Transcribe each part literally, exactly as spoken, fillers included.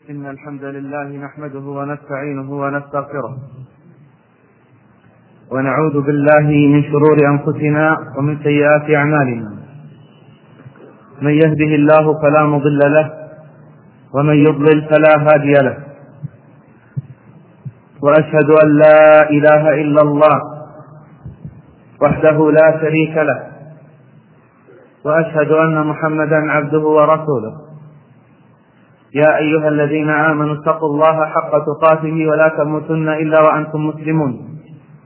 إن الحمد لله نحمده ونستعينه ونستغفره ونعوذ بالله من شرور أنفسنا ومن سيئات أعمالنا. من يهده الله فلا مضل له ومن يضلل فلا هادي له، وأشهد أن لا إله إلا الله وحده لا شريك له، وأشهد أن محمدا عبده ورسوله. يا أيها الذين آمنوا اتقوا الله حق تقاته ولا تموتن إلا وأنتم مسلمون.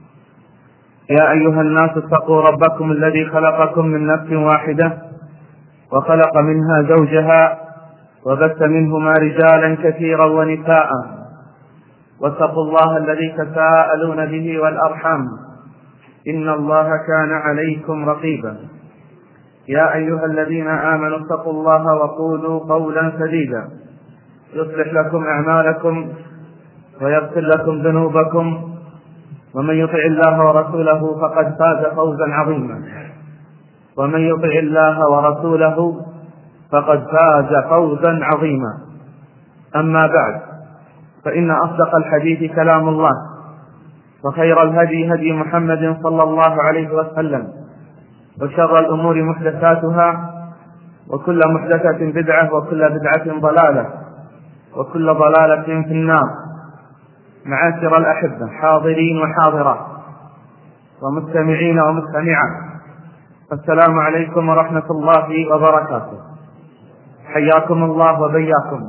يا أيها الناس اتقوا ربكم الذي خلقكم من نفس واحدة وخلق منها زوجها وبث منهما رجالا كثيرا ونساء، واتقوا الله الذي تساءلون به والأرحام إن الله كان عليكم رقيبا. يا أيها الذين آمنوا اتقوا الله وقولوا قولا سديدا يصلح لكم أعمالكم ويغفر لكم ذنوبكم، ومن يطع الله ورسوله فقد فاز فوزا عظيما. ومن يطع الله ورسوله فقد فاز فوزا عظيما. أما بعد، فإن أصدق الحديث كلام الله، وخير الهدي هدي محمد صلى الله عليه وسلم، وشر الأمور محدثاتها، وكل محدثة بدعة، وكل بدعة ضلالة، وكل ضلالة في النار. معاشر الأحبة، حاضرين وحاضرات ومستمعين ومستمعات، السلام عليكم ورحمة الله وبركاته. حياكم الله وبياكم،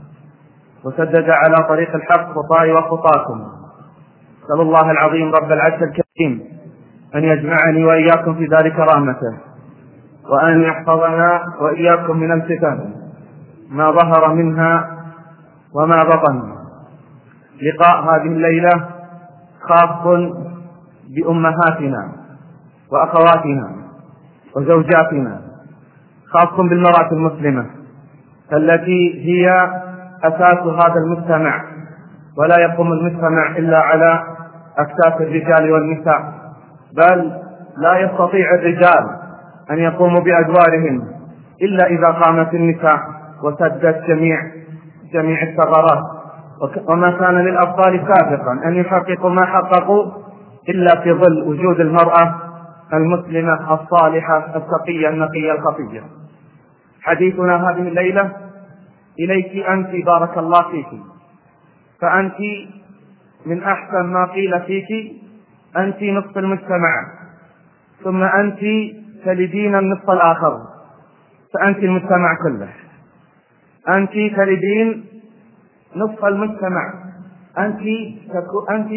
وسدد على طريق الحق خطاي وخطاكم. أسأل الله العظيم رب العرش الكريم أن يجمعني وإياكم في دار كرامته، وأن يحفظنا وإياكم من الفتن ما ظهر منها وما بطن. لقاء هذه الليلة خاص بأمهاتنا وأخواتنا وزوجاتنا، خاص بالمرأة المسلمة التي هي أساس هذا المجتمع، ولا يقوم المجتمع إلا على أكتاف الرجال والنساء، بل لا يستطيع الرجال أن يقوموا بأدوارهم إلا إذا قامت النساء وسدت جميع جميع الثغرات. وما كان للأبطال سابقا أن يحققوا ما حققوا إلا في ظل وجود المرأة المسلمة الصالحة التقية النقية الخفية. حديثنا هذه الليلة إليك أنت، بارك الله فيك، فأنت من أحسن ما قيل فيك، أنت نصف المجتمع، ثم أنت تلدين النصف الآخر، فأنت المجتمع كله. أنت تلدين نصف المجتمع، أنت أنت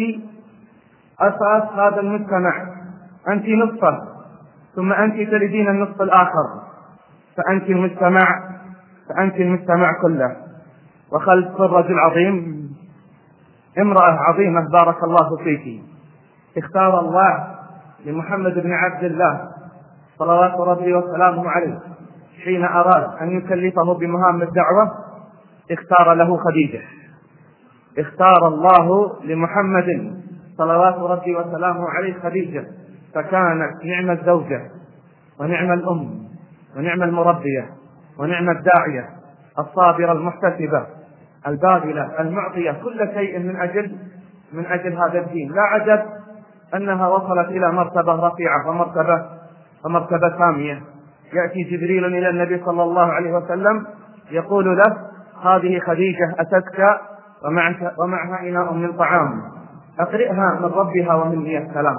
أساس هذا المجتمع، أنت نصفه، ثم أنت تلدين النصف الآخر، فأنت المجتمع فأنت المجتمع كله. وخلف الرجل عظيم امرأة عظيمة بارك الله فيك، اختار الله لمحمد بن عبد الله صلوات ربي وسلامه عليه حين أراد أن يكلفه بمهام الدعوة، اختار له خديجة. اختار الله لمحمد صلوات ربي وسلامه عليه خديجة، فكانت نعم الزوجة ونعم الأم ونعم المربية ونعم الداعية الصابرة المحتسبة الباذلة المعطية كل شيء من أجل من أجل هذا الدين. لا عجب أنها وصلت إلى مرتبة رفيعة ومرتبة ومرتبة سامية. يأتي جبريل إلى النبي صلى الله عليه وسلم يقول له: هذه خديجة أتتك ومعها إناء من طعام، أقرئها من ربها ومني السلام،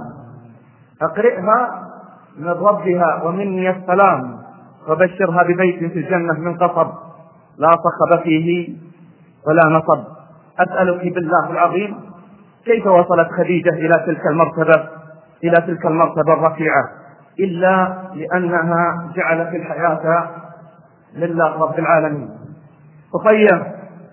أقرئها من ربها ومني السلام، وبشرها ببيت في الجنة من قصب لا صخب فيه ولا نصب. أسألك بالله العظيم، كيف وصلت خديجة إلى تلك المرتبة إلى تلك المرتبة الرفيعة إلا لأنها جعلت الحياة لله رب العالمين. أخيّة،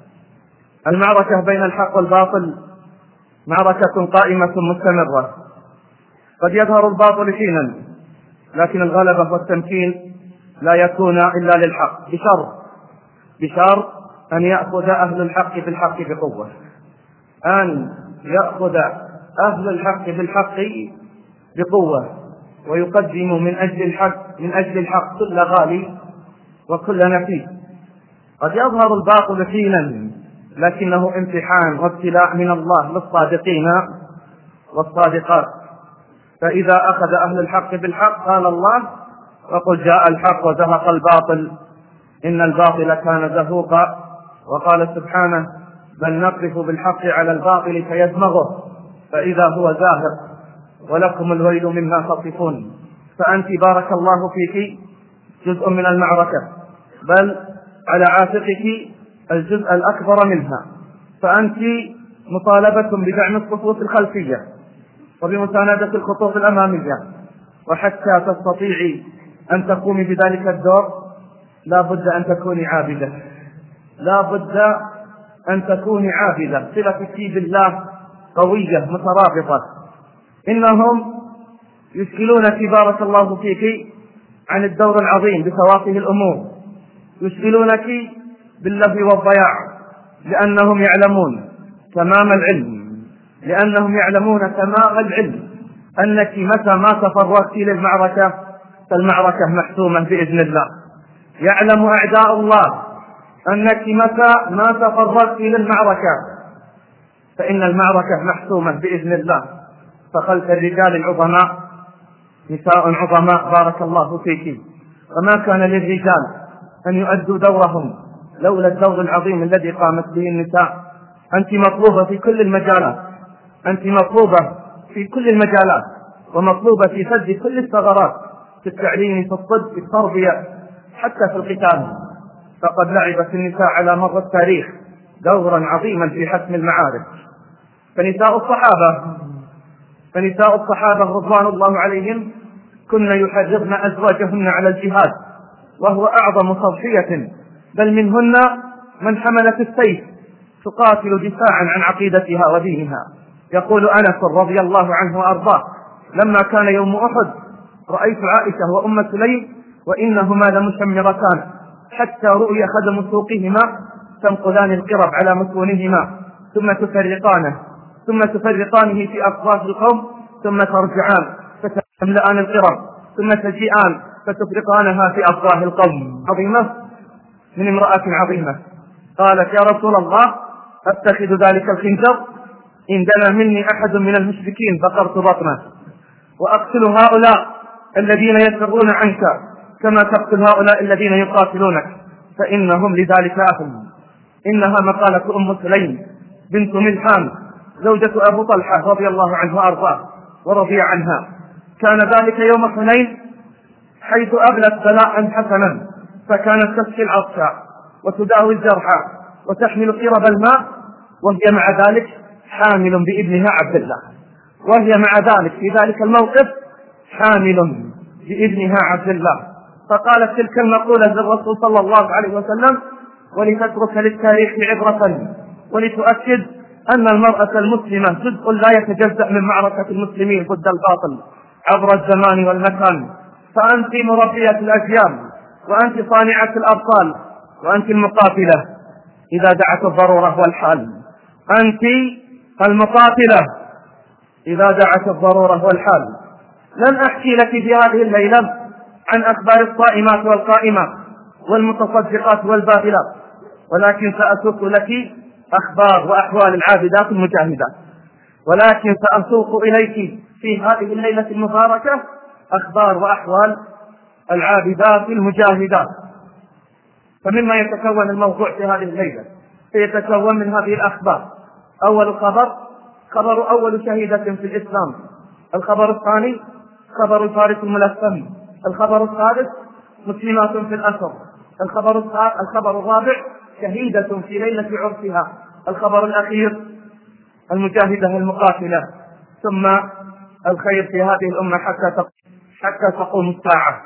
المعركة بين الحق والباطل معركة قائمة مستمرة. قد يظهر الباطل حينا، لكن الغلبة والتمكين لا يكون إلا للحق، بشرط بشرط أن يأخذ أهل الحق بالحق بقوة، أن يأخذ أهل الحق بالحق بقوة، ويقدم من أجل الحق من أجل الحق كل غالي وكل نفيس. قد يظهر الباطل حينا، لكنه امتحان وابتلاء من الله للصادقين والصادقات. فإذا أخذ أهل الحق بالحق قال الله: وقل جاء الحق وزهق الباطل إن الباطل كان زهوقا. وقال سبحانه: بل نقذف بالحق على الباطل فيدمغه فإذا هو زاهق ولكم الويل مما تصفون. فأنت بارك الله فيك جزء من المعركة، بل على عاتقك الجزء الأكبر منها، فأنت مطالبة بدعم الصفوف الخلفية وبمساندة الخطوط الأمامية. وحتى تستطيعي أن تقومي بذلك الدور لا بد أن تكوني عابدة، لا بد أن تكوني عابدة، صلتك بالله قوية مترابطة. إنهم يشغلونك بارك الله فيك عن الدور العظيم بفواكه الأمور، يشغلونك باللهو والضياع، لأنهم يعلمون تمام العلم لأنهم يعلمون تمام العلم أنك متى ما تفرغت للمعركة فالمعركة محسومة بإذن الله. يعلم أعداء الله أنك متى ما تفرغت للمعركة فإن المعركة محسومة بإذن الله. فخلف الرجال العظماء نساء عظماء بارك الله فيك، وما كان للرجال أن يؤدوا دورهم لولا الدور العظيم الذي قامت به النساء. أنت مطلوبة في كل المجالات، أنت مطلوبة في كل المجالات، ومطلوبة في سد كل الثغرات، في التعليم، في الطب، في التربية، حتى في القتال. فقد لعبت النساء على مر التاريخ دورا عظيما في حسم المعارك. فنساء الصحابة فنساء الصحابة رضوان الله عليهم كن يحرضن أزواجهن على الجهاد، وهو أعظم تضحية، بل منهن من حملت السيف تقاتل دفاعا عن عقيدتها ودينها. يقول أنس رضي الله عنه وأرضاه: لما كان يوم أحد رأيت عائشة وأم سليم وإنهما لمشمرتان حتى رؤي خدم سوقهما تنقلان القرب على متونهما ثم تفرقانه ثم تفرقانه في أفواه القوم ثم ترجعان فتملأان القرب ثم تجيئان فتفرقانها في أفواه القوم. عظيمة من امرأة عظيمة. قالت: يا رسول الله، أتخذ ذلك الخنجر؟ إن دنا مني أحد من المشركين بقرت بطنه، وأقتل هؤلاء الذين يسرون عنك كما تقتل هؤلاء الذين يقاتلونك، فإنهم لذلك أهل. إنها مقالة أم سليم بنت ملحان زوجة أبو طلحة رضي الله عنه وأرضاه ورضي عنها. كان ذلك يوم حنين حيث أغلت بلاء حسنا، فكانت تسقي العطشى وتداوي الجرحى وتحمل قرب الماء، وهي مع ذلك حامل بابنها عبد الله، وهي مع ذلك في ذلك الموقف حامل بابنها عبد الله. فقالت تلك المقولة للرسول صلى الله عليه وسلم ولتترك للتاريخ عبرة، ولتؤكد أن المرأة المسلمة جزء لا يتجزأ من معركة المسلمين ضد الباطل عبر الزمان والمكان. فأنت مربية الأجيال، وأنت صانعة الأبطال، وأنت المقاتلة إذا دعت الضرورة والحال. أنت المقاتلة إذا دعت الضرورة والحال. لن أحكي لك في هذه الليلة عن أخبار الصائمات والقائمات والمتصدقات والباذلات، ولكن سأسوق لك أخبار وأحوال العابدات المجاهدات، ولكن سأسوق إليك في هذه الليلة المباركة أخبار وأحوال العابدات المجاهدات. فمما يتكون الموضوع في هذه الليلة سيتكون من هذه الأخبار: أول خبر خبر أول شهيدة في الإسلام، الخبر الثاني خبر الفارس الملثم، الخبر الثالث مسلمات في الأسر، الخبر الخبر الرابع شهيدة في ليلة عرسها، الخبر الأخير المجاهدة المقاتلة، ثم الخير في هذه الأمة حتى حتى تقوم الساعة.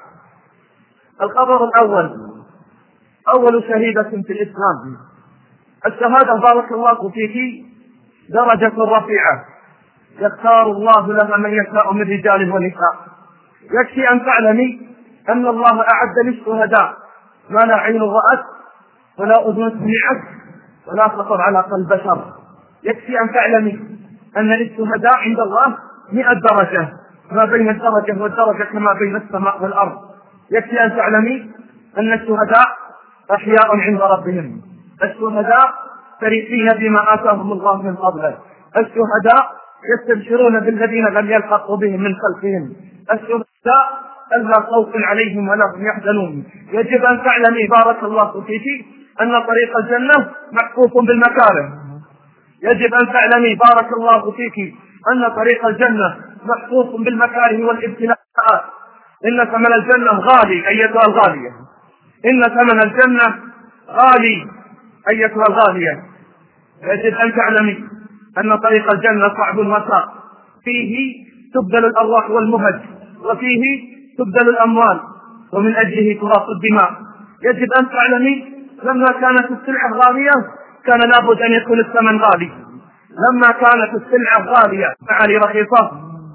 الخبر الأول: أول شهيدة في الإسلام. الشهادة بارك الله فيك درجة رفيعة يختار الله لها من يشاء من رجال ونساء. يكفي أن تعلمي أن الله أعد للشهداء ما لا عين رأت ولا أذن سمعت ولا خطر على قلب بشر. يكفي أن تعلمي أن للشهداء عند الله مئة درجة، ما بين الدرجة والدرجة كما بين السماء والأرض. يكفي أن تعلمي أن الشهداء أحياء عند ربهم. الشهداء فرحين بما آتاهم الله من فضله. الشهداء يستبشرون بالذين لم يلحقوا بهم من خلفهم. الشهداء ألا خوف عليهم ولا هم يحزنون. يجب أن تعلمي بارك الله فيك أن طريق الجنة محفوف بالمكاره. يجب أن تعلمي بارك الله فيك أن طريق الجنة محفوف بالمكاره والابتلاءات. إن ثمن الجنة غالي أيتها الغالية، إن ثمن الجنة غالي أيتها الغالية. يجب أن تعلمي أن طريق الجنة صعب وساق، فيه تبذل الأرواح والمهج، وفيه تبذل الأموال، ومن أجله تراق الدماء. يجب أن تعلمي لما كانت السلعة غالية كان لابد أن يكون الثمن غالي. لما كانت السلعة غالية معالي رخيصة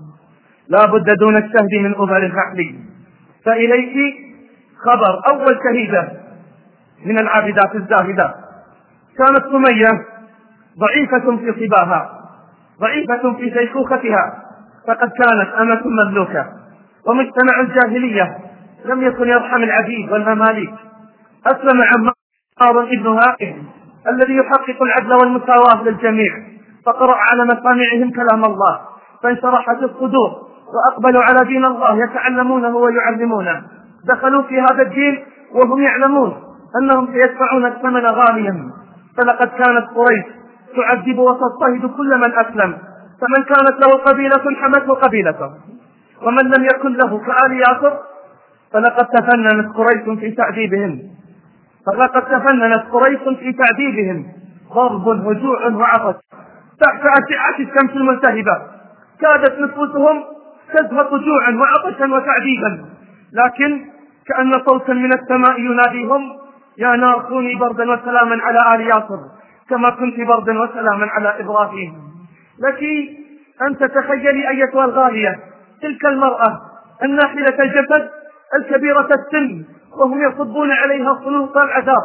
لابد دون الشهد من أبل الفحل. فإليك خبر أول شهيدة من العابدات الزاهدات. كانت سمية ضعيفة في صباها، ضعيفة في شيخوختها، فقد كانت أمة مملوكة، ومجتمع الجاهلية لم يكن يرحم العبيد والمماليك. أسلم عمار ابن هائب الذي يحقق العدل والمساواة للجميع، فقرأ على مسامعهم كلام الله فانشرحت الصدور وأقبلوا على دين الله يتعلمونه ويعلمونه. دخلوا في هذا الدين وهم يعلمون أنهم سيدفعون الثمن غاليا. فلقد كانت قريش تعذب وتضطهد كل من أسلم، فمن كانت له قبيلة حمته قبيلته، ومن لم يكن له كآل ياسر فلقد تفننت قريش في تعذيبهم فلقد تفننت قريش في تعذيبهم ضرب هجوع وعطش تحت أشعة الشمس الملتهبة. كادت نفوسهم تزهق جوعا وعطشا وتعذيبا، لكن كأن صوتا من السماء يناديهم: يا نار كوني بردا وسلاما على آل ياسر كما كنت بردا وسلاما على إبراهيم. لك أن تتخيلي أيتها الغالية تلك المرأة الناحلة الجسد الكبيرة السن وهم يصبون عليها خلوط العذاب.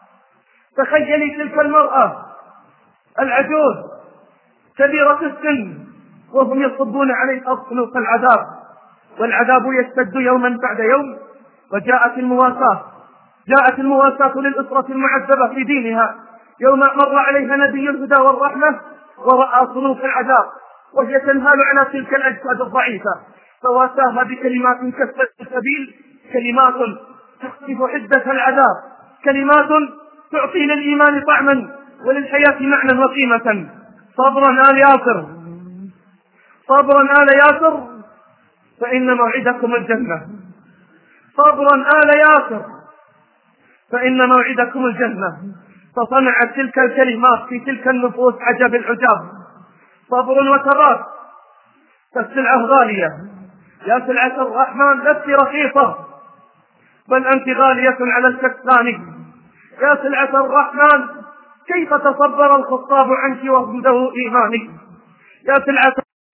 تخيلي تلك المرأة العجوز كبيرة السن وهم يصبون عليها خلوط العذاب، والعذاب يشتد يوما بعد يوم. وجاءت المواساة جاءت المواساة للأسرة المعذبة في دينها يوم مر عليها نبي الهدى والرحمة ورأى خلوط العذاب وهي تنهال على تلك الأجساد الضعيفة، فواساها بكلمات كسر السبيل، كلمات تخفف حدة العذاب، كلمات تعطي للإيمان طعما وللحياة معنى وقيمة. صبرا آل ياسر، صبرا آل ياسر فإن موعدكم الجنة، صبرا آل ياسر فإن موعدكم الجنة. فصنعت تلك الكلمات في تلك النفوس عجب العجاب. صبر وثبات، فالسلعة غالية. يا سلعة الرحمن لست رخيصة بل أنت غالية على الكسلان. يا سلعة الرحمن كيف تصبر الخطاب عنك وهده إيمانك. يا سلعة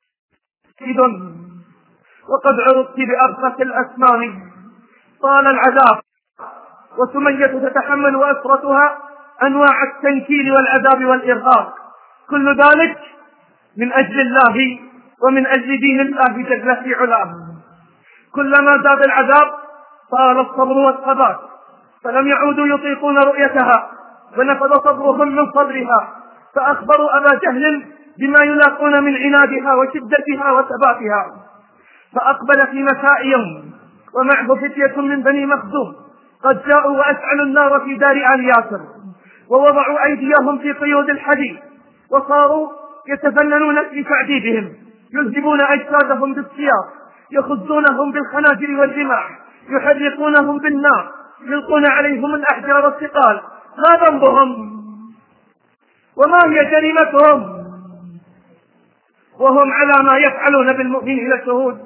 إذن وقد عرضت بأبخس الأسنان. طال العذاب وسمية تتحمل أسرتها أنواع التنكيل والعذاب والإرهاق، كل ذلك من أجل الله ومن أجل دين الله جل في علاه. كلما زاد العذاب طال الصبر والثبات، فلم يعودوا يطيقون رؤيتها ونفذ صبرهم من صبرها، فأخبروا أبا جهل بما يلاقون من عنادها وشدتها وثباتها. فأقبل في مساء يوم ومعه فتية من بني مخزوم قد جاءوا وأشعلوا النار في دار آل ياسر ووضعوا أيديهم في قيود الحديد وصاروا يتفننون في تعذيبهم، يذهبون أجسادهم بالسياط، يخزونهم بالخناجر والرماح، يحرقونهم بالنار، يلقون عليهم الأحجار الثقال. ما ذنبهم وما هي جريمتهم وهم على ما يفعلون بالمؤمنين شهود؟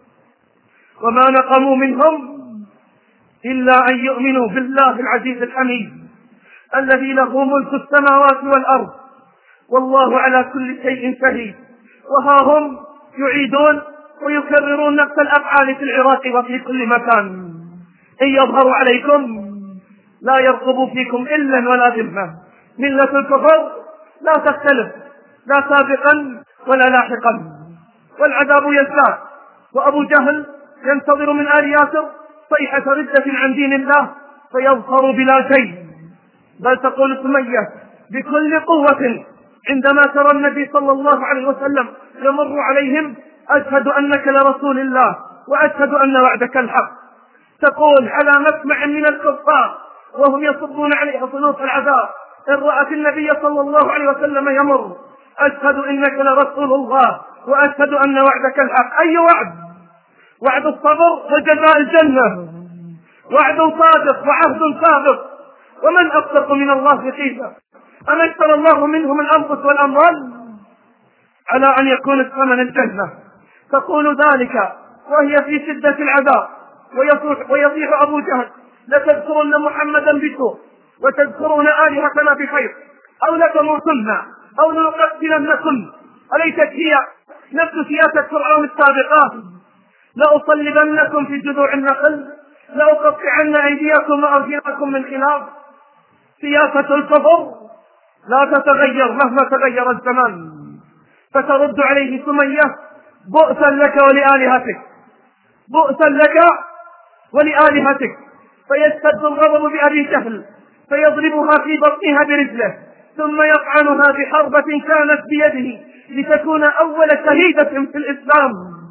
وما نقموا منهم إلا أن يؤمنوا بالله العزيز الحميد الذي له ملك السماوات والأرض والله على كل شيء شهيد. وها هم يعيدون ويكررون نفس الأفعال في العراق وفي كل مكان. إن يظهروا عليكم لا يرقبوا فيكم إلا ولا ذمة. ملة الكفر لا تختلف لا سابقا ولا لاحقا، والعذاب يزداد. وأبو جهل ينتظر من آل ياسر صيحة ردة عن دين الله فيظهر بلا شيء. بل تقول سمية: بكل قوة عندما ترى النبي صلى الله عليه وسلم يمر عليهم: أشهد أنك لرسول الله وأشهد أن وعدك الحق. تقول على مسمع من الكفار وهم يصبون عليها صنوف العذاب: إن رأت النبي صلى الله عليه وسلم يمر: أشهد إنك لرسول الله وأشهد أن وعدك الحق. أي وعد؟ وعد الصبر وجزاء الجنة، وعد صادق وعهد صادق. ومن أصدق من الله قيلا؟ أما اشترى الله منهم الأنفس والأموال على أن يكون الثمن الجنة. تقول ذلك وهي في شدة العذاب، ويصيح أبو جهل: لتذكرن محمدا بسوء وتذكرون آلهتنا بخير، أو لتموتن أو لنقتلنكم. أليست هي نفس سياسة فرعون السابقة؟ لأصلبنكم في جذوع النخل، لأقطعن أيديكم وأرجلكم من خلاف. سياسة الكفر لا تتغير مهما تغير الزمان. فترد عليه سمية: بؤسا لك ولآلهتك، بؤسا لك ولآلهتك. فيشتد الغضب بأبي جهل فيضربها في بطنها برجله، ثم يطعنها بحربة كانت بيده لتكون أول شهيدة في الإسلام.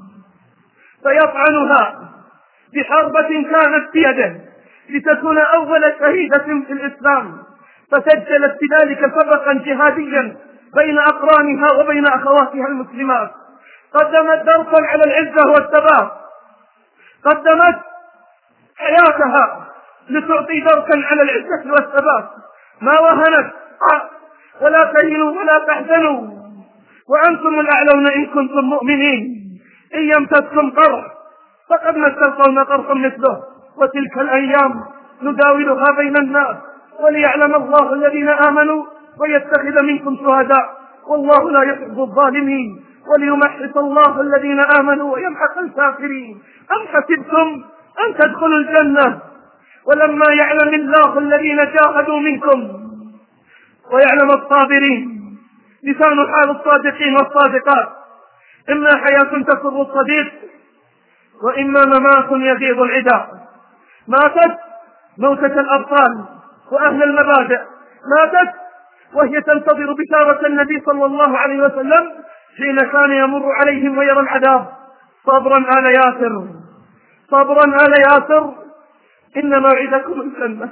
فيطعنها بحربة كانت بيده لتكون أول شهيدة في الإسلام. فسجلت بذلك فرقا جهاديا بين أقرانها وبين أخواتها المسلمات. قدمت درسا على العزة والثبات، قدمت حياتها لتعطي درسا على العزة والثبات. ما وهنت ولا تهنوا ولا تحزنوا وأنتم الأعلون إن كنتم مؤمنين. إن يمسسكم قرح فقد مس القوم قرح مثله، وتلك الأيام نداولها بين الناس وليعلم الله الذين آمنوا ويتخذ منكم شهداء والله لا يحب الظالمين وليمحص الله الذين آمنوا ويمحق الكافرين. أم حسبتم أن تدخلوا الجنة ولما يعلم الله الذين جاهدوا منكم ويعلم الصابرين؟ لسان حال الصادقين والصادقات: إما حياة تسر الصديق وإما ممات يغيظ العدا. ماتت موتة الأبطال وأهل المبادئ، ماتت وهي تنتظر بشارة النبي صلى الله عليه وسلم حين كان يمر عليهم ويرى العذاب: صبرا آل ياسر، صبرا آل ياسر، إن موعدكم الجنة.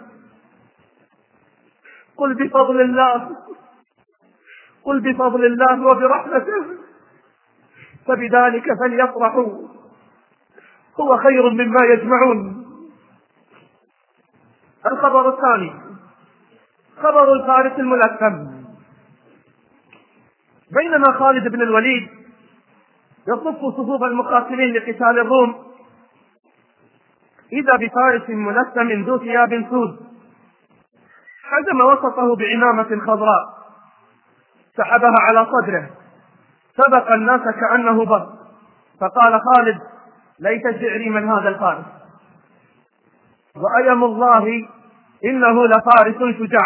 قل بفضل الله، قل بفضل الله وبرحمته فبذلك فليفرحوا هو خير مما يجمعون. الخبر الثاني خبر الفارس الملثم. بينما خالد بن الوليد يصف صفوف المقاتلين لقتال الروم، إذا بفارس ملثم ذو ثياب سود حزم وسطه بعمامة خضراء، سحبها على صدره، سبق الناس كأنه بر، فقال خالد: ليس شعري من هذا الفارس، وأيم الله إنه لفارس شجاع.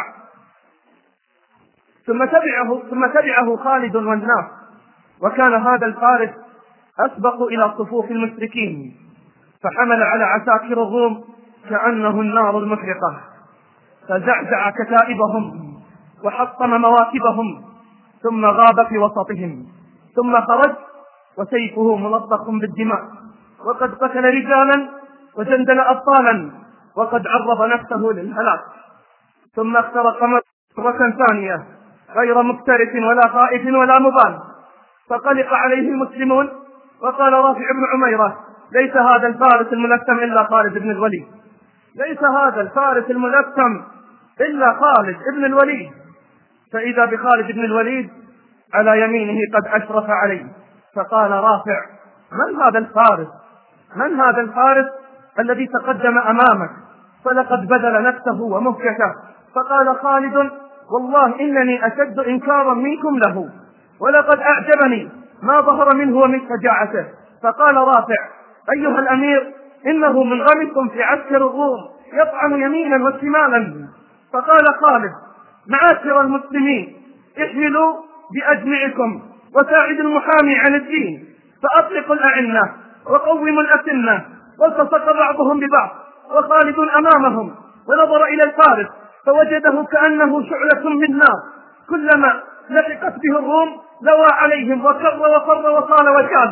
ثم تبعه, ثم تبعه خالد والناس، وكان هذا الفارس أسبق إلى صفوف المشركين، فحمل على عساكر الروم كأنه النار المحرقة، فزعزع كتائبهم وحطم مواكبهم، ثم غاب في وسطهم، ثم خرج وسيفه ملطخ بالدماء، وقد قتل رجالا وجندل أبطالا، وقد عرض نفسه للهلاك. ثم اخترق مرة ثانية غير مكترث ولا خائف ولا مبال، فقلق عليه المسلمون، وقال رافع بن عميرة: ليس هذا الفارس الملثم إلا خالد بن الوليد، ليس هذا الفارس الملثم إلا خالد بن الوليد. فإذا بخالد بن الوليد على يمينه قد أشرف عليه، فقال رافع: من هذا الفارس؟ من هذا الفارس الذي تقدم أمامك فلقد بذل نفسه ومهجته؟ فقال خالد: والله إنني أشد إنكارا منكم له، ولقد أعجبني ما ظهر منه ومن شجاعته. فقال رافع: أيها الأمير، إنه منغمس في عسكر الروم يطعن يمينا وشمالا. فقال خالد: معاشر المسلمين، احملوا بأجمعكم وساعدوا المحامي عن الدين، فأطلقوا الأعنة وقوموا الأسنة. والتصق بعضهم ببعض، وخالد أمامهم ونظر إلى الفارس فوجده كأنه شعلة من نار، كلما لحقت به الروم لوى عليهم وكر وفر وصال وجال.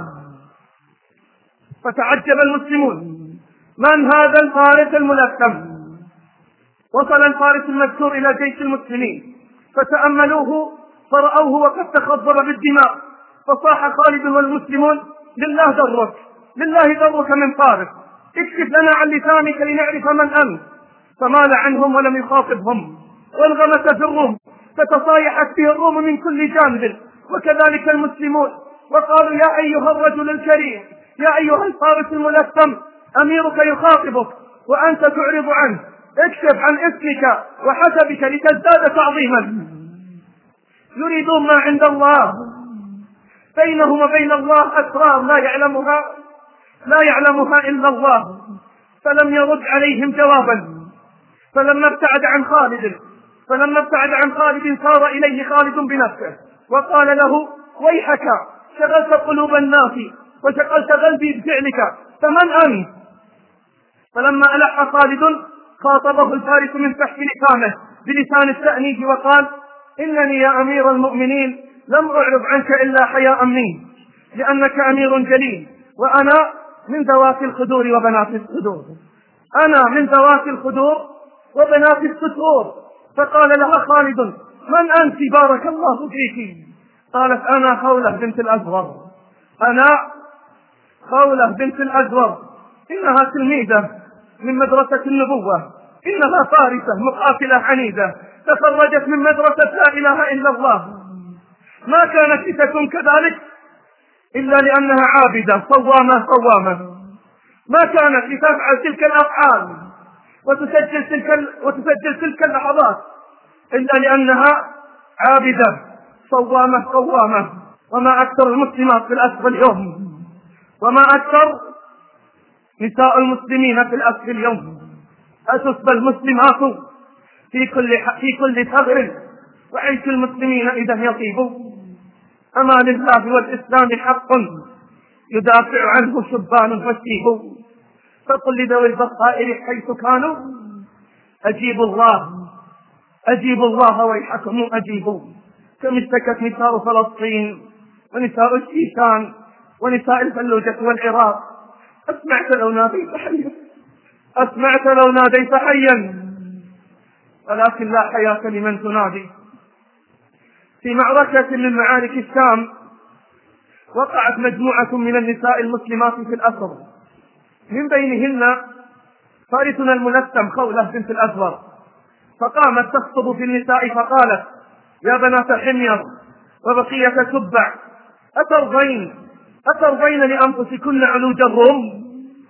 فتعجب المسلمون: من هذا الفارس الملثم؟ وصل الفارس المذكور إلى جيش المسلمين فتأملوه فرأوه وقد تخضر بالدماء، فصاح خالد والمسلمون: لله درك، لله درك من فارس، اكشف لنا عن لسانك لنعرف من أنت. فمال عنهم ولم يخاطبهم، وانغمس في الروم فتصايحت به الروم من كل جانب، وكذلك المسلمون، وقالوا: يا أيها الرجل الكريم، يا أيها الفارس الملثم، أميرك يخاطبك وأنت تعرض عنه، اكشف عن اسمك وحسبك لتزداد تعظيما. يريدون ما عند الله، بينهم وبين الله أسرار لا يعلمها لا يعلمها إلا الله. فلم يرد عليهم جوابا. فلما ابتعد عن خالد فلما ابتعد عن خالد صار إليه خالد بنفسه وقال له: ويحك، شغلت قلوب الناس وشغلت قلبي بفعلك، فمن أنت؟ فلما ألح خالد خاطبه الفارس من تحت لسانه بلسان التأنيب وقال: إنني يا أمير المؤمنين لم أعرض عنك إلا حياء مني، لأنك أمير جليل، وأنا من ذوات الخدور وبنات الصدور أنا من ذوات الخدور وبنات الستور. فقال لها خالد: من أنت بارك الله فيك؟ قالت: أنا خولة بنت الأزور أنا خولة بنت الأزور إنها تلميذة من مدرسة النبوة، إنها فارسة مقاتلة عنيدة تخرجت من مدرسة لا إله إلا الله. ما كانت لتكن كذلك إلا لأنها عابدة صوامة قوامة. ما كانت لتفعل تلك الأفعال وتسجل تلك, وتسجل تلك اللحظات إلا لأنها عابدة صوامة قوامة. وما أكثر المسلمات في الأسر اليوم، وما أكثر نساء المسلمين في الأسر اليوم. أتسبى المسلمات في كل في كل ثغر، وعيش المسلمين إذا يطيب. أما لله والإسلام حق يدافع عنه شبان وشيب، فقل لذوي البصائر حيث كانوا: أجيبوا الله أجيبوا الله ويحكم أجيبوا. كم اشتكت نساء فلسطين ونساء الشيشان ونساء الفلوجة والعراق: أسمعت لو ناديت حيا أسمعت لو ناديت حيا ولكن لا حياة لمن تنادي. في معركة من معارك الشام وقعت مجموعة من النساء المسلمات في الأسر، من بينهن فارسنا الملثم خولة بنت الأزور، فقامت تخطب في النساء فقالت: يا بنات حمير وبقية تبع، أترضين أترضين لأنفسكن علوج الروم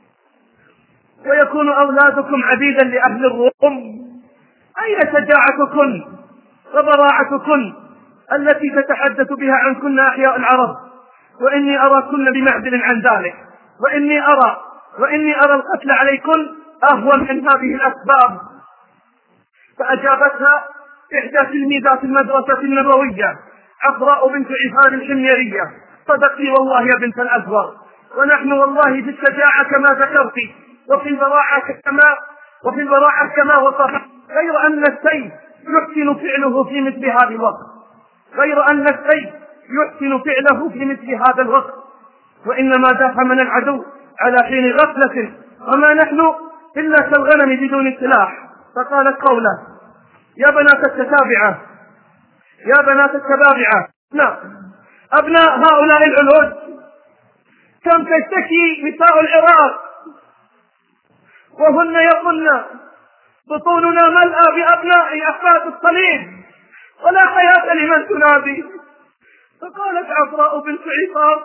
ويكون أولادكم عبيدا لأهل الروم؟ أين شجاعتكن وبراعتكن التي تتحدث بها عنكن أحياء العرب؟ وإني أراكن بمعدل عن ذلك، وإني أرى وإني أرى القتل عليكن أهون من هذه الأسباب. فأجابتها إحدى تلميذات المدرسة النبوية عفراء بنت عفان الحميرية: صدقتي والله يا بنت الأزور، ونحن والله في الشجاعة كما ذكرت وفي البراعة كما وفي البراعة كما وصفت، غير أن السيف يحسن فعله في مثل هذا الوقت غير أن السيف يحسن فعله في مثل هذا الوقت وإنما دافعنا العدو على حين غفلة، وما نحن إلا كالغنم بدون سلاح. فقالت قوله: يا بنات التتابعة يا بنات التبابعة نعم أبناء هؤلاء العلوج، كم تشتكي نساء العراق وهن يقولن: بطوننا ملأى بأبناء أحفاد الصليب ولا حياة لمن تنادي. فقالت عفراء بنت عفان: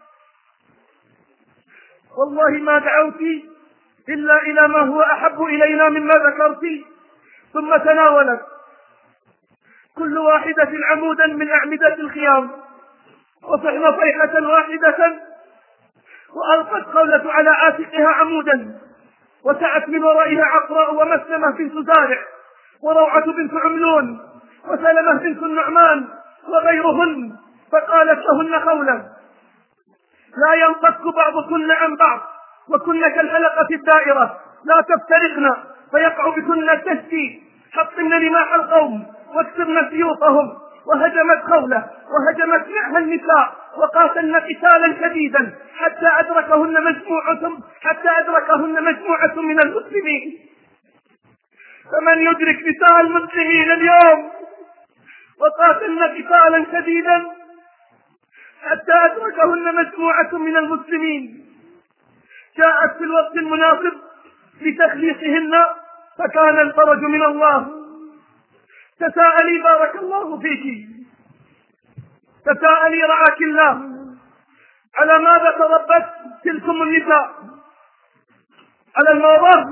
والله ما دعوت إلا إلى ما هو أحب إلينا مما ذكرت. ثم تناولت كل واحدة عمودا من أعمدة الخيام وصحنا صيحة واحدة، وألقت قولة على عاتقها عمودا، وسعت من ورائها عقراء ومسلمة بنت زارع وروعة بنت عملون وسلمة بنت النعمان وغيرهن. فقالت لهن قولا: لا ينفك بعضكن عن بعض، وكن كالحلقة الدائرة لا تفترقن فيقع بكن التشتي، حطن رماح القوم واكسرن سيوطهم وهجمت خولة وهجمت معها النساء وقاتلن قتالا شديدا حتى أدركهن مجموعة حتى أدركهن مجموعة من المسلمين. فمن يدرك نساء المسلمين اليوم وقاتلن قتالا شديدا حتى أدركهن مجموعة من المسلمين جاءت في الوقت المناسب لتخليصهن فكان الفرج من الله. تساءلي بارك الله فيك، تساءلي رعاك الله، على ماذا تربت تلكم النساء؟ على الموضة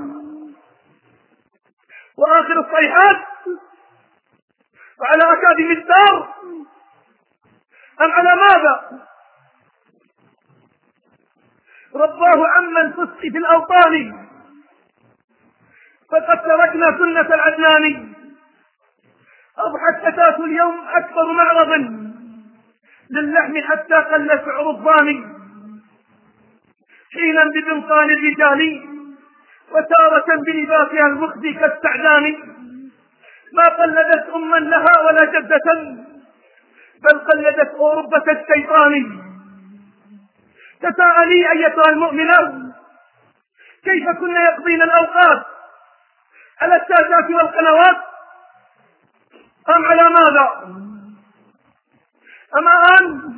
وآخر الصيحات وعلى أكاديمي الدار أم على ماذا؟ رباه عم الفسق في الأوطان فقد تركنا سنة العدنان. أضحت فتاة اليوم أكبر معرض للحم حتى قل سعر الضان، حينا ببنطال الرجال وتارة بلباسها المخزي كالسعدان. ما قلدت أما لها ولا جدة بل قلدت أوروبة الشيطان. تساءلي أيتها المؤمنة كيف كنا يقضين الأوقات؟ على الشاشات والقنوات أم على ماذا؟ أما الآن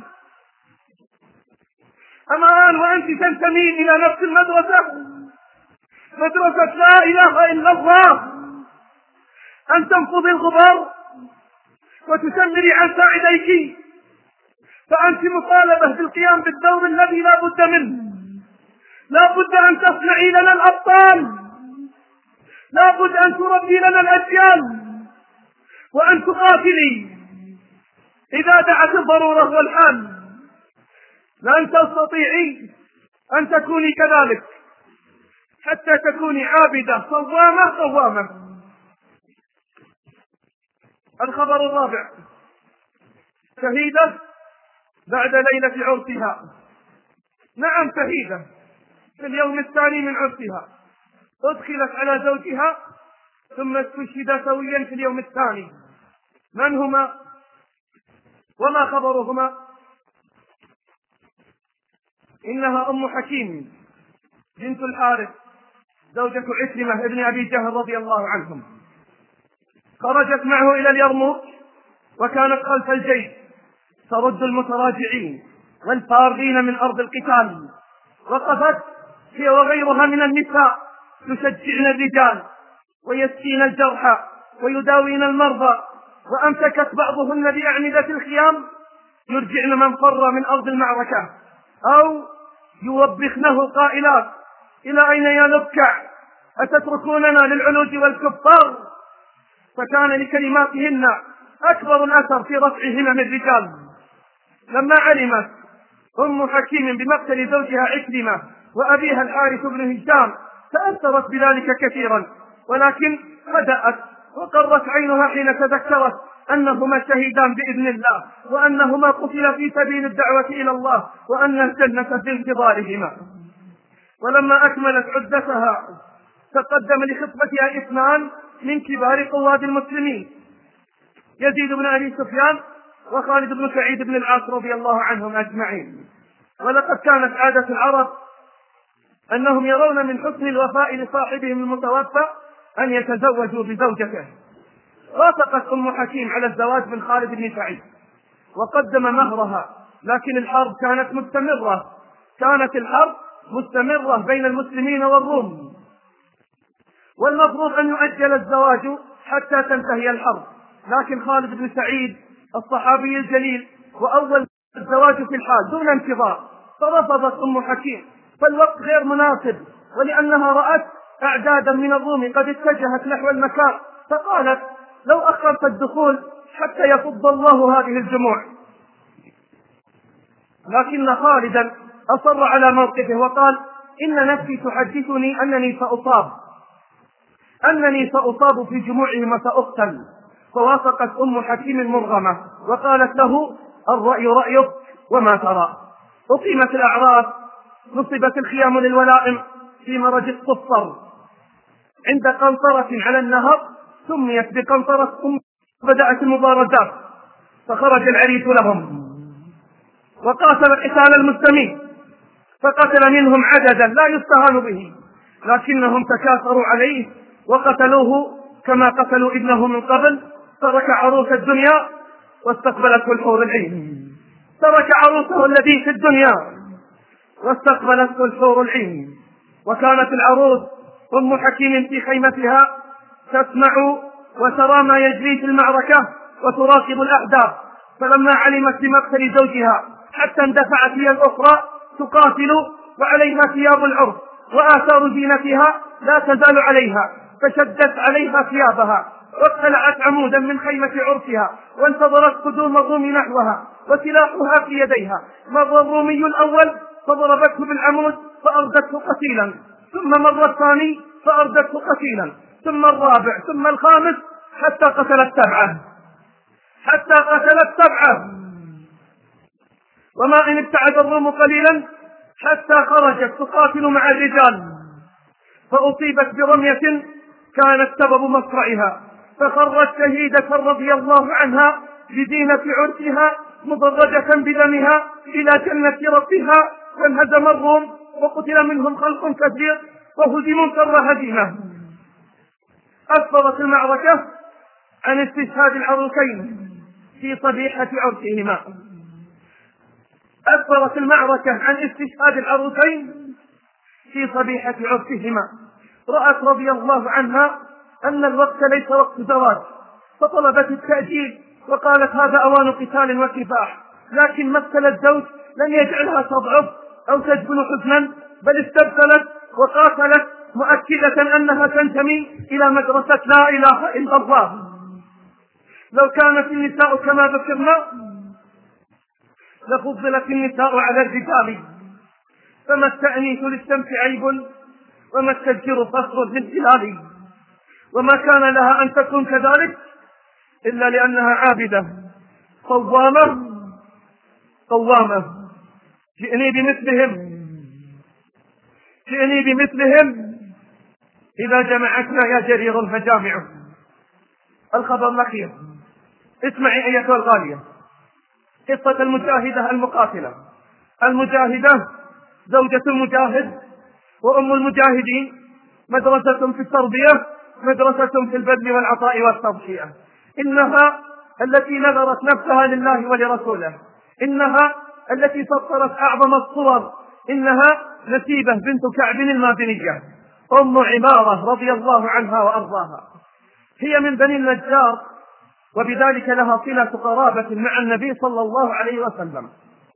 أما الآن وأنت تنتمين إلى نفس المدرسة، مدرسة لا إله إلا الله، أن تنفضي الغبار وتسمري عن ساعديك، فأنت مطالبة بالقيام بالدور الذي لا بد منه. لا بد أن تصنعي لنا الأبطال، لا بد أن تربي لنا الأجيال، وأن تقاتلي إذا دعت الضرورة والحال. لن تستطيعي أن تكوني كذلك حتى تكوني عابدة صوامة قوامة. الخبر الرابع: شهيدة بعد ليلة عرسها. نعم شهيدة في اليوم الثاني من عرسها، أدخلت على زوجها ثم استشهدا سويا في اليوم الثاني. من هما وما خبرهما؟ إنها أم حكيم بنت الحارث زوجة عكرمة ابن أبي جهل رضي الله عنهم. خرجت معه إلى اليرموك وكانت خلف الجيش ترد المتراجعين والفارين من أرض القتال. وقفت هي وغيرها من النساء تشجعن الرجال ويسقين الجرحى ويداوين المرضى، وأمسكت بعضهن بأعمدة الخيام يرجعن من فر من أرض المعركة، أو يوبخنه قائلات: إلى أين يا نبكع؟ أتتركوننا للعنود والكفار؟ فكان لكلماتهن أكبر الأثر في رفع همم الرجال. لما علمت أم حكيم بمقتل زوجها عكرمة وأبيها الحارث بن هشام تأثرت بذلك كثيرا، ولكن هدأت وقرت عينها حين تذكرت أنهما شهيدان بإذن الله، وأنهما قتلا في سبيل الدعوة إلى الله، وأن الجنة في انتظارهما. ولما أكملت عدتها تقدم لخطبتها اثنان من كبار قواد المسلمين: يزيد بن أبي سفيان وخالد بن سعيد بن العاص رضي الله عنهم أجمعين. ولقد كانت عادة العرب أنهم يرون من حسن الوفاء لصاحبهم المتوفى أن يتزوجوا بزوجته. وافقت أم حكيم على الزواج من خالد بن سعيد وقدم مهرها، لكن الحرب كانت مستمرة كانت الحرب مستمرة بين المسلمين والروم، والمفروض أن يؤجل الزواج حتى تنتهي الحرب. لكن خالد بن سعيد الصحابي الجليل وأول الزواج في الحال دون انتظار، فرفضت أم حكيم، فالوقت غير مناسب، ولأنها رأت أعدادا من الروم قد اتجهت نحو المكان، فقالت: لو أخرت الدخول حتى يفض الله هذه الجموع. لكن خالدا أصر على موقفه وقال: إن نفسي تحدثني أنني سأصاب أنني سأصاب في جموعهم وسأقتل. فوافقت أم حكيم مرغمة وقالت له: الرأي رأيك وما ترى. أقيمت الأعراس، نصبت الخيام للولائم في مرج الصفر عند قنطرة على النهر سميت بقنطرة أم. بدأت المبارزات، فخرج العريس لهم وقاتل قتال المسلمين، فقتل منهم عددا لا يستهان به، لكنهم تكاثروا عليه وقتلوه كما قتلوا ابنه من قبل. ترك عروس الدنيا واستقبلته الحور العين، ترك عروسه الذي في الدنيا واستقبلته الحور العين. وكانت العروس أم حكيم في خيمتها تسمع وترى ما يجري في المعركة وتراقب الأحداث، فلما علمت بمقتل زوجها حتى اندفعت هي الأخرى تقاتل وعليها ثياب العرس وآثار زينتها لا تزال عليها، فشدت عليها ثيابها واقتلعت عمودا من خيمة عرسها وانتظرت قدوم الروم نحوها وسلاحها في يديها. مر الرومي الأول فضربته بالعمود فأردته قتيلا، ثم مر الثاني فأردته قتيلا، ثم الرابع، ثم الخامس، حتى قتلت سبعة حتى قتلت سبعة وما إن ابتعد الروم قليلا حتى خرجت تقاتل مع الرجال، فأصيبت برمية كانت سبب مصرعها، فخرت شهيدة رضي الله عنها لزينة عرسها مضرجة بدمها إلى جنة ربها، وانهزم الروم وقتل منهم خلق كثير وهزموا شر هزيمة. أسفرت المعركة عن استشهاد العروسين في صبيحة عرسهما أسفرت المعركة عن استشهاد العروسين في صبيحة عرسهما. رأت رضي الله عنها أن الوقت ليس وقت زواج، فطلبت التأجيل وقالت هذا أوان قتال وكفاح، لكن مقتل الزوج لم يجعلها تضعف أو تجبن حزنا، بل استبدلت وقاتلت مؤكدة أنها تنتمي إلى مدرسة لا إله إلا الله. لو كانت النساء كما ذكرنا لفضلت النساء على الرجال، فما التأنيث للشمس عيب وما التذكير فخر للهلال، وما كان لها أن تكون كذلك إلا لأنها عابدة قوامة قوامة. جئني بمثلهم جئني بمثلهم إذا جمعتنا يا جرير المجامع. الخبر الأخير، اسمعي أيتها الغالية قصة المجاهدة المقاتلة. المجاهدة زوجة المجاهد وأم المجاهدين، مدرسة في التربية، مدرسة في البذل والعطاء والتضحية. إنها التي نذرت نفسها لله ولرسوله، إنها التي سطرت أعظم الصور، إنها نسيبة بنت كعب المازنية أم عمارة رضي الله عنها وأرضاها. هي من بني النجار، وبذلك لها صلة قرابة مع النبي صلى الله عليه وسلم،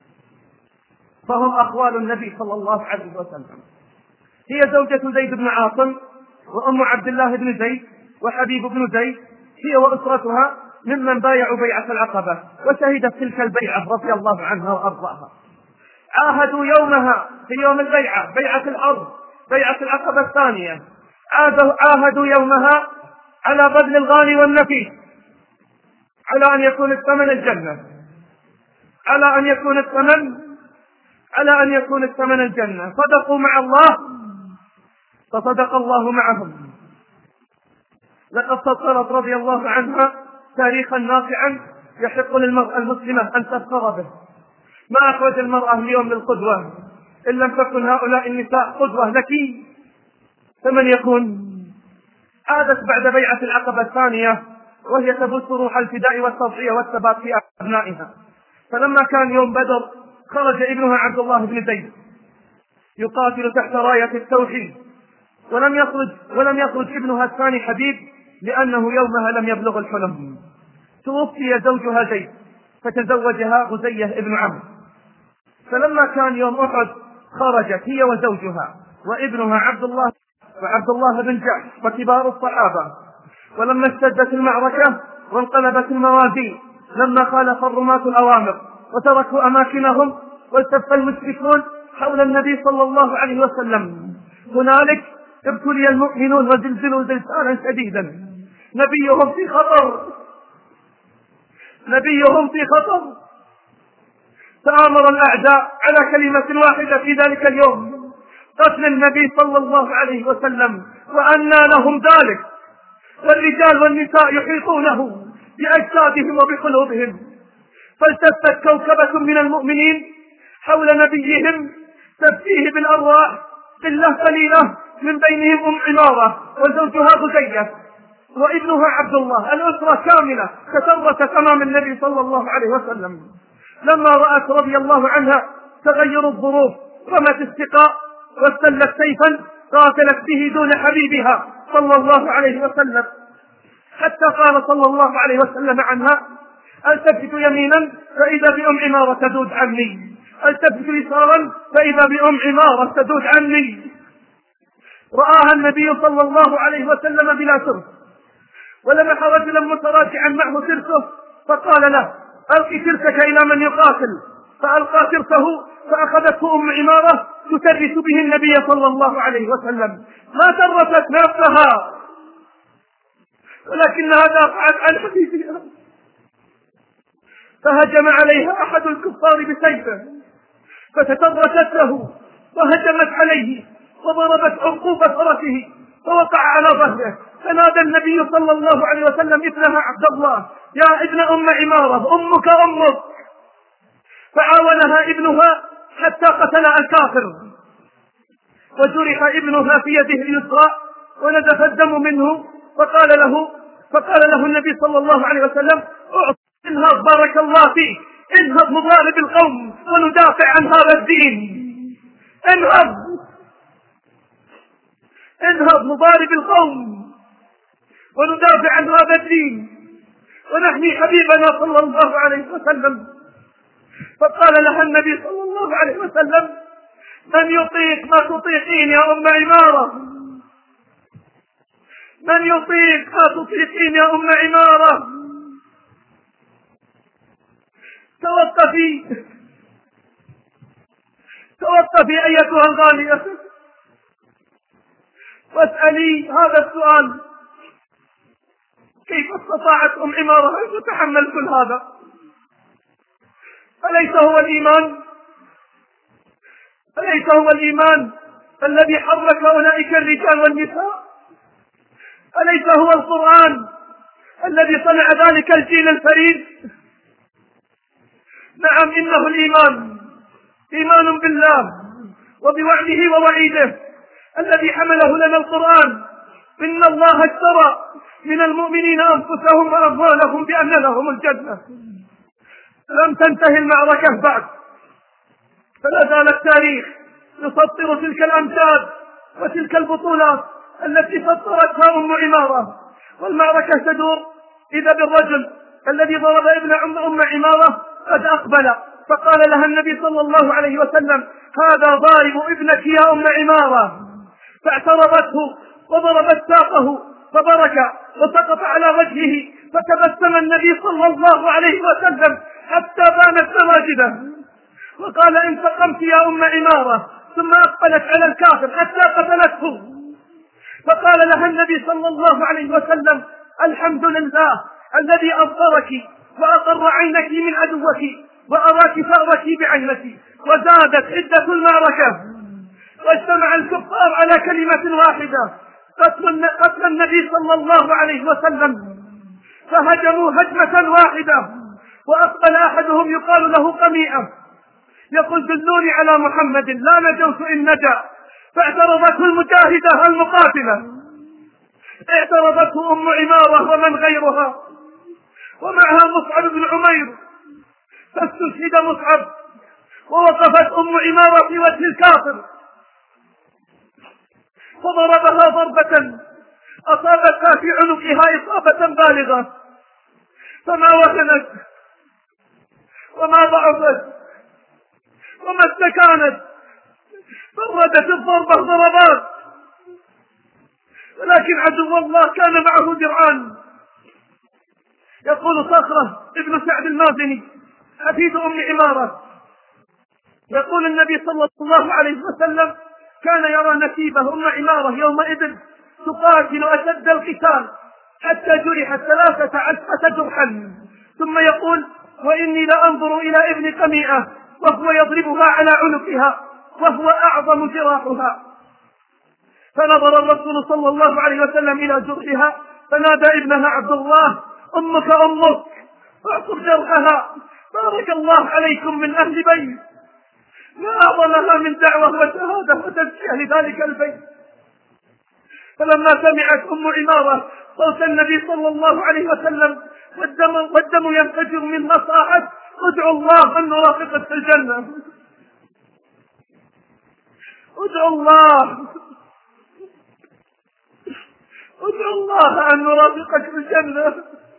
فهم أخوال النبي صلى الله عليه وسلم. هي زوجة زيد بن عاصم وأم عبد الله بن زيد وحبيب بن زيد، هي وأسرتها ممن بايعوا بيعة العقبة وشهدت تلك البيعة رضي الله عنها وأرضاها. عاهدوا يومها في يوم البيعة بيعة الأرض بيعة العقبة الثانية، عاهدوا يومها على بذل الغالي والنفيس، على أن يكون الثمن الجنة على أن يكون الثمن على أن يكون الثمن الجنة. صدقوا مع الله فصدق الله معهم. لقد سطرت رضي الله عنها تاريخا نافعا يحق للمرأة المسلمة أن تفخر به. ما أخرج المرأة اليوم للقدوة إن لم تكن هؤلاء النساء قدوة لك، فمن يكون؟ عادت بعد بيعة العقبة الثانية وهي تبث روح الفداء والتضحية والثبات في أبنائها. فلما كان يوم بدر خرج ابنها عبد الله بن زيد يقاتل تحت راية التوحيد، ولم يخرج ولم يخرج ابنها الثاني حبيب لأنه يومها لم يبلغ الحلم. توفي زوجها زيد فتزوجها غزية ابن عمرو. فلما كان يوم أحد خرجت هي وزوجها وابنها عبد الله وعبد الله بن جعش وكبار الصحابة. ولما اشتدت المعركة وانقلبت الموازين، لما خالف الرماة الأوامر وتركوا أماكنهم والتف المشركون حول النبي صلى الله عليه وسلم، هنالك ابتلي المؤمنون وزلزلوا زلزالا شديدا. نبيهم في خطر نبيهم في خطر تآمر الأعداء على كلمة واحدة في ذلك اليوم، قتل النبي صلى الله عليه وسلم، وأنى لهم ذلك، والرجال والنساء يحيطونه بأجسادهم وبقلوبهم. فالتفت كوكبة من المؤمنين حول نبيهم تبكيه بالأرواح، قلة قليلة من بينهم أم عمارة وزوجها غزية وابنها عبد الله، الأسرة كاملة تتركت أمام النبي صلى الله عليه وسلم. لما رأت رضي الله عنها تغير الظروف رمت السقاء واستلت سيفا قاتلت به دون حبيبها صلى الله عليه وسلم، حتى قال صلى الله عليه وسلم عنها: التفت يمينا فإذا بأم عمارة تدود عني، التفت يسارا فإذا بأم عمارة تدود عني. رآها النبي صلى الله عليه وسلم بلا ترس، ولمح رجلا متراجعا معه ترسه فقال له: ألق ترسك إلى من يقاتل، فألقى ترسه فأخذته أم عمارة تترس به النبي صلى الله عليه وسلم، ما ترست نفسها ولكنها دافعت عن حبيبها، فهجم عليها أحد الكفار بسيفه فتترست له وهجمت عليه وضربت عرقوب فرسه فوقع على ظهره، فنادى النبي صلى الله عليه وسلم ابنها عبد الله: يا ابن أم عمارة أمك أمك، فعاونها ابنها حتى قتل الكافر، وجرح ابنها في يده اليسرى ونزف الدم منه، فقال له فقال له النبي صلى الله عليه وسلم: انهض بارك الله فيك، انهض نضارب القوم وندافع عن هذا الدين، انهض انهض نضارب القوم وندافع عن هذا الدين ونحمي حبيبنا صلى الله عليه وسلم. فقال لها النبي صلى الله عليه وسلم: من يطيق ما تطيقين يا أم عمارة، من يطيق ما تطيقين يا أم عمارة، توقفي توقفي أيتها الغالية واسألي هذا السؤال: كيف استطاعت أم عمارة أن تتحمل كل هذا؟ أليس هو الإيمان؟ أليس هو الإيمان الذي حرك أولئك الرجال والنساء؟ أليس هو القرآن الذي صنع ذلك الجيل الفريد؟ نعم، إنه الإيمان، إيمان بالله وبوعده ووعيده الذي حمله لنا القرآن: إن الله اشترى من المؤمنين أنفسهم وأموالهم بأن لهم الجنة. لم تنتهي المعركة بعد، فلا زال التاريخ يسطر تلك الأمجاد وتلك البطولات التي سطرتها أم عمارة، والمعركة تدور إذا بالرجل الذي ضرب ابن أم أم عمارة قد أقبل، فقال لها النبي صلى الله عليه وسلم: هذا ضارب ابنك يا أم عمارة، فاعترضته وضربت ساقه فبرك وسقط على وجهه، فتبسم النبي صلى الله عليه وسلم حتى بانت سواجده وقال: انتقمت يا أم عمارة، ثم أقبلت على الكافر حتى قتلته، فقال لها النبي صلى الله عليه وسلم: الحمد لله الذي أبصرك وأقر عينك من عدوك وأراك ثأرك بعينك. وزادت عدة المعركة واجتمع الكفار على كلمة واحدة: قتل النبي صلى الله عليه وسلم، فهجموا هجمة واحدة، وأقبل أحدهم يقال له قميئة يقول: دلوني على محمد لا نجوت إن نجا، فاعترضته المجاهدة المقاتلة، اعترضته أم عمارة ومن غيرها، ومعها مصعب بن عمير، فاستشهد مصعب، ووقفت أم عمارة في وجه الكافر فضربها ضربة أصابتها في عنقها إصابة بالغة، فما وهنت وما ضعفت وما استكانت، فردت الضربة ضربات، ولكن عدو الله كان معه درعان. يقول صخرة ابن سعد المازني حفيد أم عمارة: يقول النبي صلى الله عليه وسلم: كان يرى نسيبه أم عمارة يومئذ تقاتل أشد القتال حتى جرحت ثلاثة عشرة جرحا، ثم يقول: وإني لأنظر إلى ابن قميئة وهو يضربها على عنقها وهو أعظم جراحها. فنظر الرسول صلى الله عليه وسلم إلى جرحها فنادى ابنها عبد الله: أمك أمك، اعصر جرحها بارك الله عليكم من أهل بيت ما أعظمها من دعوة وشهادة وتزكية لذلك البيت. فلما سمعت أم عمارة صوت النبي صلى الله عليه وسلم والدم, والدم ينفجر منها صاحت: ادعوا الله أن نرافقك في الجنة، ادعوا الله ادعوا الله أن نرافقك في الجنة.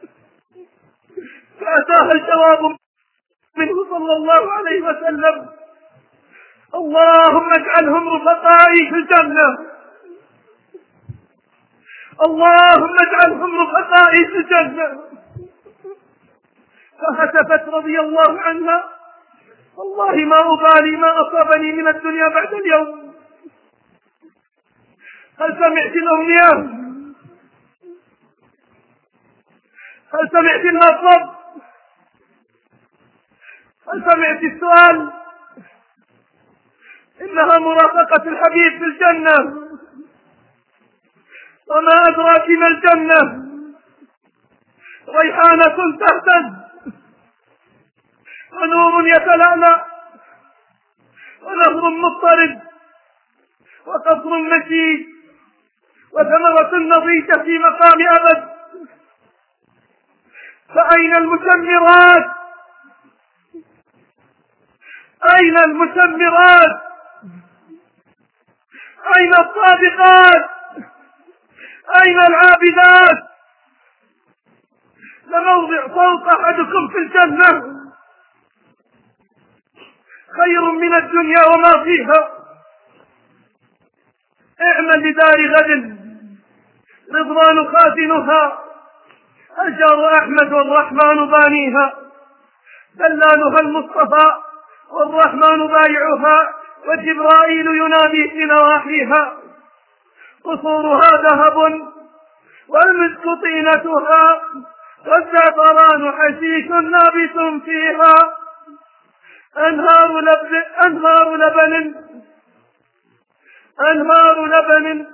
فأتاها الجواب منه صلى الله عليه وسلم: اللهم اجعلهم رفقائي في الجنة، اللهم اجعلهم رفقائي في الجنة. فهتفت رضي الله عنها: والله ما أبالي ما أصابني من الدنيا بعد اليوم. هل سمعت الأغنياء؟ هل سمعت المطلب؟ هل سمعت السؤال؟ إنها مرافقة الحبيب في الجنة. وما أدراك ما الجنة؟ ريحانة تهتز ونور يتلألأ ونهر مضطرب وقصر مشيد وثمرة نضيجة في مقام أبد. فأين المشمرات؟ أين المشمرات؟ أين الصادقات؟ أين العابدات؟ لموضع صوت أحدكم في الجنة خير من الدنيا وما فيها. اعمل لدار غد رضوان خازنها، الجار أحمد والرحمن بانيها، دلالها المصطفى والرحمن بايعها، وجبرائيل ينادي في نواحيها. قصورها ذهب والمسك طينتها، والزعفران حشيش نابت فيها. أنهار لبن أنهار لبن أنهار لبن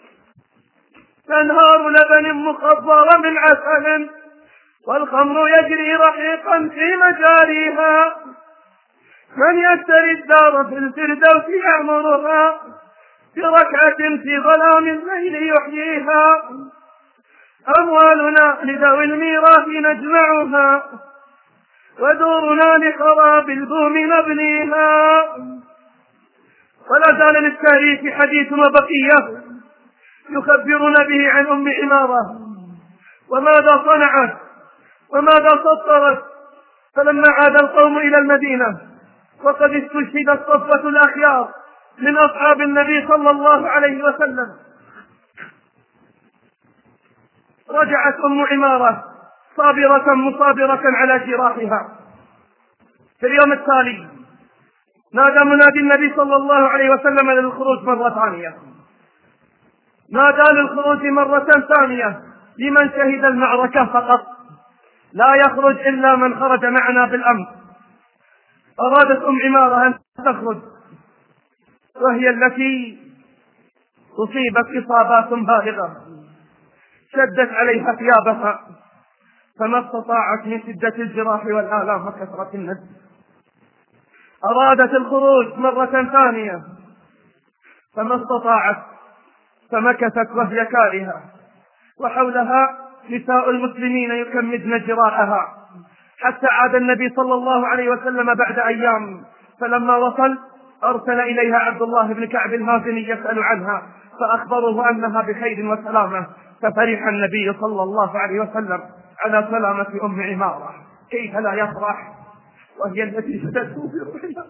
أنهار لبن مخضر من عسل، والخمر يجري رحيقا في مجاريها. من يشتري الدار في الفردوس يعمرها، بركعة في ظلام الليل يحييها. أموالنا لذوي الميراث نجمعها، ودورنا لخراب البوم نبنيها. ولا زال للتاريخ حديث وبقية يخبرنا به عن أم عمارة وماذا صنعت وماذا سطرت. فلما عاد القوم إلى المدينة وقد استشهدت صفوة الأخيار من أصحاب النبي صلى الله عليه وسلم، رجعت أم عمارة صابرة مصابرة على جراحها. في اليوم التالي نادى منادي النبي صلى الله عليه وسلم للخروج مرة ثانية، نادى للخروج مرة ثانية لمن شهد المعركة فقط، لا يخرج إلا من خرج معنا بالأمن. أرادت أم عمارة أن تخرج، وهي التي أصيبت إصابات بالغة، شدت عليها ثيابها فما استطاعت من شدة الجراح والآلام وكثرة النزف. أرادت الخروج مرة ثانية فما استطاعت، فمكثت وهي كارهة، وحولها نساء المسلمين يكمدن جراحها، حتى عاد النبي صلى الله عليه وسلم بعد أيام. فلما وصل أرسل إليها عبد الله بن كعب المازني يسأل عنها، فأخبره أنها بخير وسلامة. ففرح النبي صلى الله عليه وسلم على سلامة أم عمارة. كيف لا يفرح وهي التي شدته بروحها؟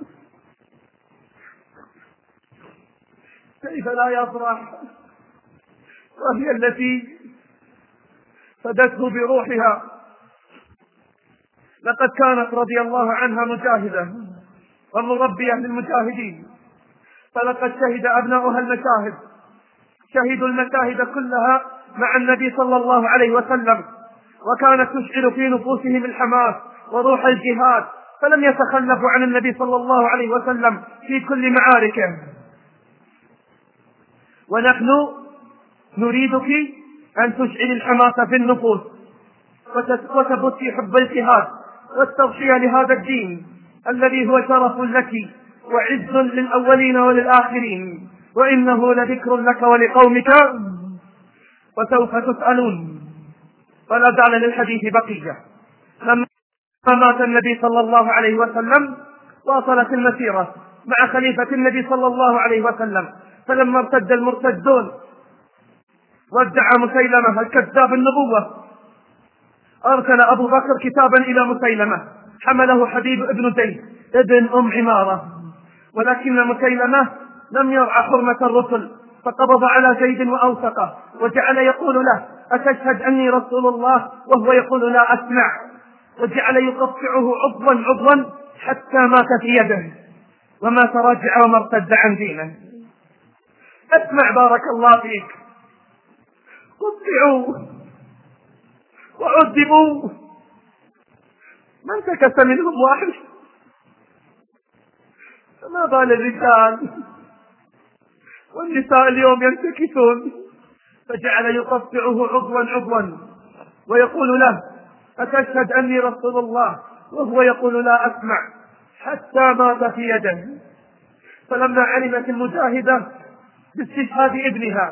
كيف لا يفرح وهي التي فدته بروحها؟ لقد كانت رضي الله عنها مجاهدة ومربية للمجاهدين، فلقد شهد أبناؤها المشاهد، شهدوا المشاهد كلها مع النبي صلى الله عليه وسلم، وكانت تشعر في نفوسهم الحماس وروح الجهاد، فلم يتخلفوا عن النبي صلى الله عليه وسلم في كل معاركه. ونحن نريدك أن تشعل الحماس في النفوس وتثبت في حب الجهاد والتضحية لهذا الدين الذي هو شرف لك وعز للأولين وللآخرين، وإنه لذكر لك ولقومك وسوف تسألون. ولا زال للحديث بقية. لما مات النبي صلى الله عليه وسلم واصلت المسيرة مع خليفة النبي صلى الله عليه وسلم، فلما ارتد المرتدون وادعى مسيلمة الكذاب النبوة، أرسل أبو بكر كتابا إلى مسيلمة حمله حبيب ابن زيد ابن أم عمارة، ولكن مسيلمة لم يرعى حرمة الرسل، فقبض على زيد وأوثقه وجعل يقول له: أتشهد أني رسول الله؟ وهو يقول: لا أسمع، وجعل يقطعه عضوا عضوا حتى مات في يده وما تراجع وما ارتد عن دينه. اسمع بارك الله فيك. قطعوا وعذبوا، ما انتكس منهم واحد، فما بال الرجال والنساء اليوم ينتكسون. فجعل يقطعه عضوا عضوا ويقول له: أتشهد أني رسول الله؟ وهو يقول: لا أسمع، حتى مات في يده. فلما علمت المجاهدة باستشهاد ابنها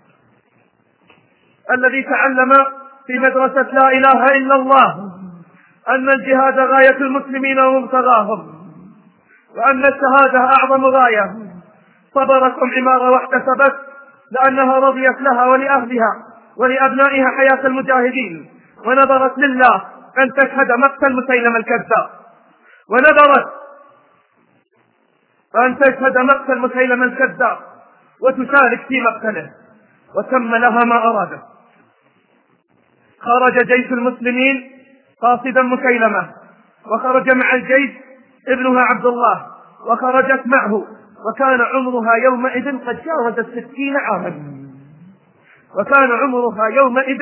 الذي تعلم في مدرسة لا إله إلا الله أن الجهاد غاية المسلمين ومبتغاهم، وأن الشهادة أعظم غاية، صبرت أم عمارة واحتسبت لأنها رضيت لها ولأهلها ولأبنائها حياة المجاهدين، ونظرت لله أن تشهد مقتل مسيلمة الكذاب، ونظرت أن تشهد مقتل مسيلمة الكذاب وتشارك في مقتله، وتم لها ما أرادت. خرج جيش المسلمين قاصدا مسيلمة، وخرج مع الجيش ابنها عبد الله، وخرجت معه، وكان عمرها يومئذ قد جاوز الستين عاما، وكان عمرها يومئذ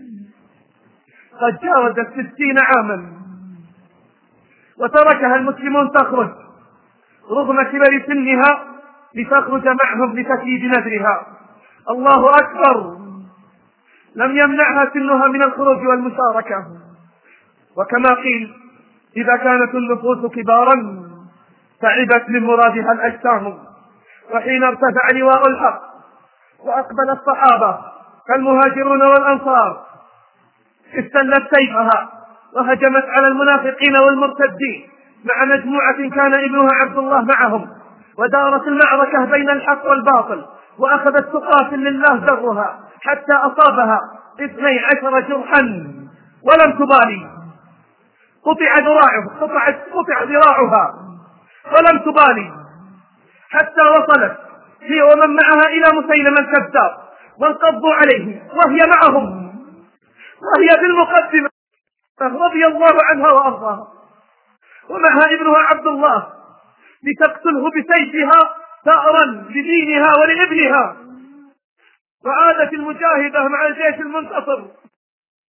قد جاوز الستين عاما. وتركها المسلمون تخرج رغم كبر سنها لتخرج معهم لتكييد نذرها. الله أكبر، لم يمنعها سنها من الخروج والمشاركة. وكما قيل: إذا كانت النفوس كبارا تعبت من مرادها الأجسام. وحين ارتفع لواء الحق وأقبل الصحابة المهاجرون والأنصار استلت سيفها وهجمت على المنافقين والمرتدين مع مجموعة كان ابنها عبد الله معهم، ودارت المعركة بين الحق والباطل، وأخذت تقاتل لله ذرها حتى أصابها اثني عشر جرحا ولم تبالي. قطع ذراعه قطع, قطع ذراعها ولم تبالي، حتى وصلت هي ومن معها إلى مسيلمة الكذاب وانقضوا عليه وهي معهم، وهي بالمقدمة رضي الله عنها وأرضاها، ومعها ابنها عبد الله لتقتله بسيفها ثأرا لدينها ولابنها. وعادت المجاهدة مع الجيش المنتصر،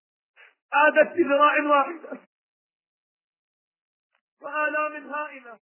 عادت بذراع واحدة وآلام هائلة.